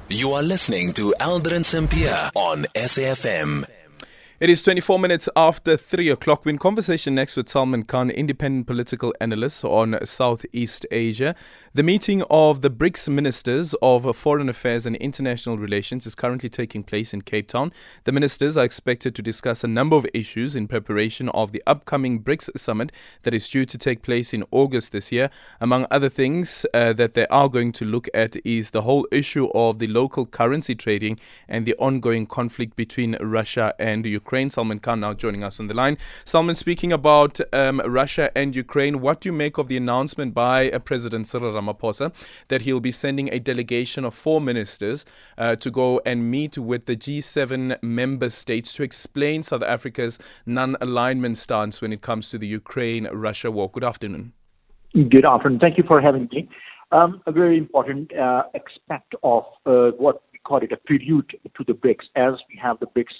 You are listening to Aldrin Sampear on SAFM. It is 24 minutes after 3 o'clock. We're in conversation next with Salman Khan, independent political analyst on Southeast Asia. The meeting of the BRICS ministers of foreign affairs and international relations is currently taking place in Cape Town. The ministers are expected to discuss a number of issues in preparation of the upcoming BRICS summit that is due to take place in August this year. Among other things that they are going to look at is the whole issue of the local currency trading and the ongoing conflict between Russia and Ukraine. Salman Khan now joining us on the line. Salman, speaking about Russia and Ukraine, what do you make of the announcement by President Cyril Ramaphosa that he'll be sending a delegation of 4 ministers to go and meet with the G7 member states to explain South Africa's non-alignment stance when it comes to the Ukraine-Russia war? Good afternoon. Good afternoon. Thank you for having me. A very important aspect of what we call it a prelude to the BRICS, as we have the BRICS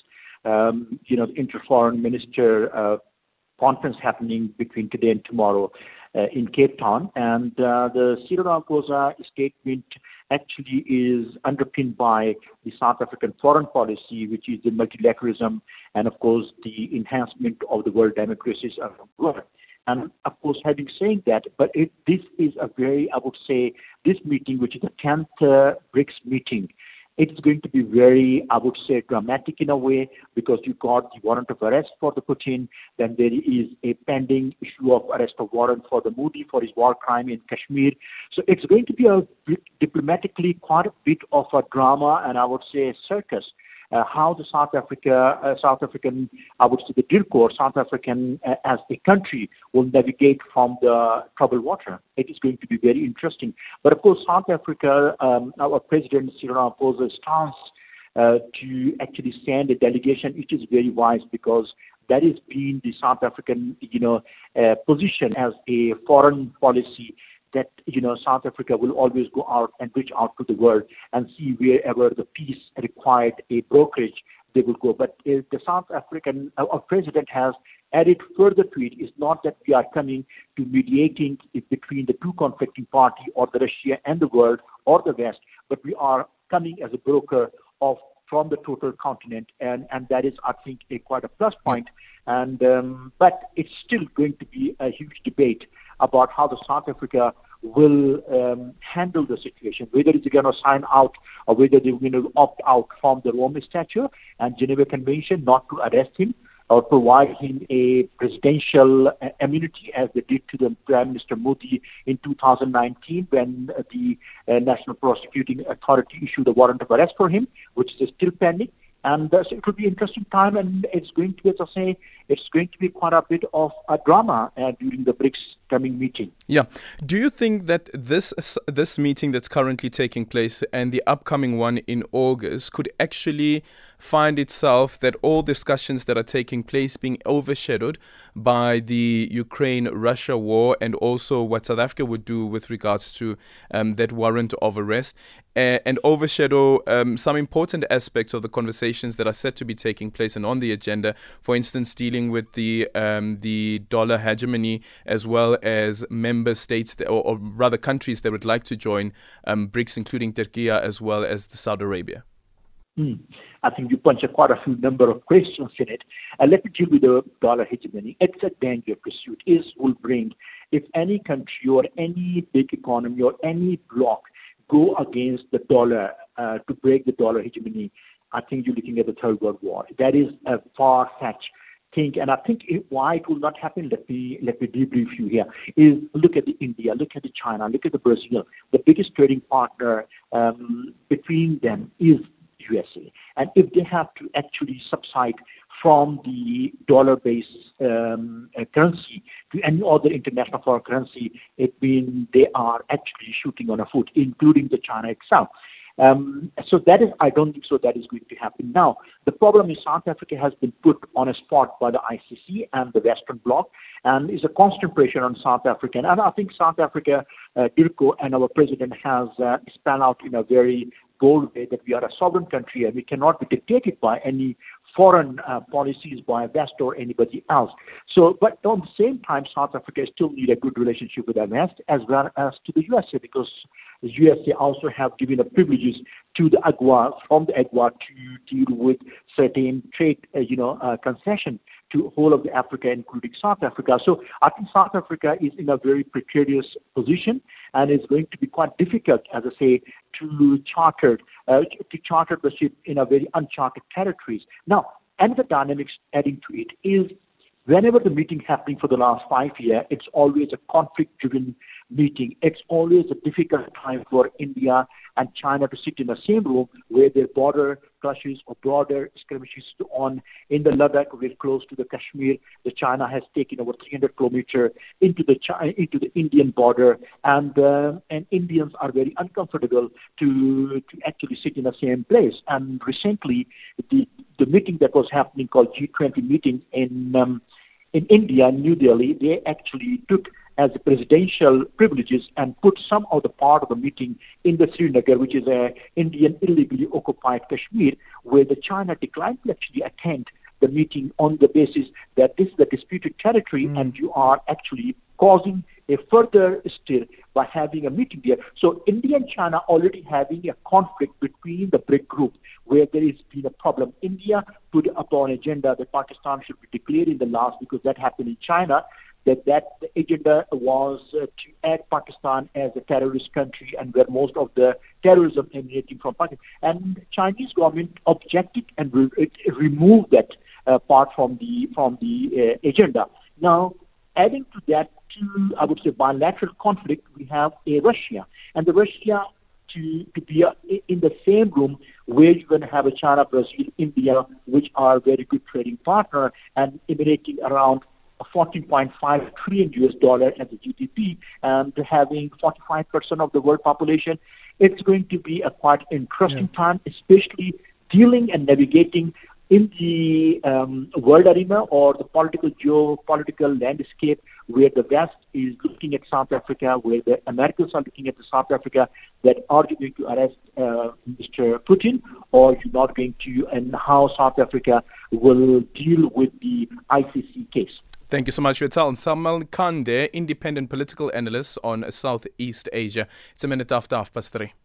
the inter-foreign minister conference happening between today and tomorrow in Cape Town. And the Cyril Ramaphosa statement actually is underpinned by the South African foreign policy, which is the multilateralism and, of course, the enhancement of the world democracies around the world. And, of course, having said that, but this is a very, I would say, this meeting, which is the 10th BRICS meeting, it's going to be very, I would say, dramatic in a way, because you got the warrant of arrest for the Putin. Then there is a pending issue of arrest of warrant for the Modi for his war crime in Kashmir. So it's going to be diplomatically quite a bit of a drama, and I would say a circus. How the South African, I would say the DIRCO, South African as a country, will navigate from the troubled water. It is going to be very interesting. But of course, South Africa, our President Cyril Ramaphosa's stance to actually send a delegation, it is very wise, because that has been the South African, position as a foreign policy, that, South Africa will always go out and reach out to the world and see wherever the peace required a brokerage, they will go. But the South African president has added further to it. It's not that we are coming to mediating between the two conflicting parties, or the Russia and the world, or the West, but we are coming as a broker from the total continent, and that is, I think, quite a plus point. And but it's still going to be a huge debate about how the South Africa will handle the situation, whether it's going to sign out or whether they're going to opt out from the Rome Statute and Geneva Convention, not to arrest him or provide him a presidential immunity, as they did to the Prime Minister Modi in 2019, when the National Prosecuting Authority issued a warrant of arrest for him, which is still pending. And so it will be an interesting time, and it's going to be, as I say, it's going to be quite a bit of a drama during the BRICS coming meeting. Yeah. Do you think that this meeting that's currently taking place and the upcoming one in August could actually find itself that all discussions that are taking place being overshadowed by the Ukraine-Russia war, and also what South Africa would do with regards to that warrant of arrest, and overshadow some important aspects of the conversations that are set to be taking place and on the agenda, for instance, dealing with the dollar hegemony, as well as member states, or rather countries that would like to join BRICS, including Turkey as well as Saudi Arabia? I think you punch quite a few number of questions in it. Let me deal with the dollar hegemony. It's a dangerous pursuit. It will bring, if any country or any big economy or any bloc go against the dollar to break the dollar hegemony, I think you're looking at the Third World War. That is a far-fetched thing, and I think why it will not happen, let me debrief you here, is look at India, look at China, look at Brazil. The biggest trading partner between them is USA. And if they have to actually subside from the dollar-based currency to any other international foreign currency, it means they are actually shooting on a foot, including the China itself. So that is, I don't think so that is going to happen. Now, the problem is South Africa has been put on a spot by the ICC and the Western Bloc, and is a constant pressure on South Africa. And I think South Africa, DIRCO, and our president has spelled out in a very bold way that we are a sovereign country and we cannot be dictated by any foreign policies by West or anybody else. So, but at the same time, South Africa still need a good relationship with the West as well as to the USA, because the USA also have given the privileges to the AGOA, from the AGOA, to deal with certain trade, concession to whole of the Africa, including South Africa. So I think South Africa is in a very precarious position, and it's going to be quite difficult, as I say, to charter the ship in a very uncharted territories. Now, another dynamics adding to it is, whenever the meeting happening for the last 5 years, it's always a conflict-driven meeting. It's always a difficult time for India and China to sit in the same room where their border clashes or border skirmishes on. In the Ladakh, very close to the Kashmir, the China has taken over 300 kilometers into the Indian border, and Indians are very uncomfortable to actually sit in the same place. And recently, the meeting that was happening called G20 meeting in India, New Delhi, they actually took as presidential privileges and put some of the part of the meeting in the Srinagar, which is a Indian illegally occupied Kashmir, where the China declined to actually attend the meeting on the basis that this is a disputed territory and you are actually causing a further stir by having a meeting there. So India and China already having a conflict between the BRIC group, where there has been a problem. India put upon agenda that Pakistan should be declared in the last, because that happened in China, that agenda was to add Pakistan as a terrorist country and where most of the terrorism emanating from Pakistan. And Chinese government objected and removed that part from the agenda. Now, adding to that, I would say, bilateral conflict, we have a Russia. And the Russia to be in the same room where you're going to have a China, Brazil, India, which are very good trading partner and emanating around $14.5 trillion as a GDP, and having 45% of the world population. It's going to be a quite interesting time, especially dealing and navigating in the world arena or the geopolitical landscape, where the West is looking at South Africa, where the Americans are looking at the South Africa, that are you going to arrest Mr. Putin, or you're not going to, and how South Africa will deal with the ICC case. Thank you so much, Salman. Salman Khan there, independent political analyst on Southeast Asia. It's a minute after 3:30.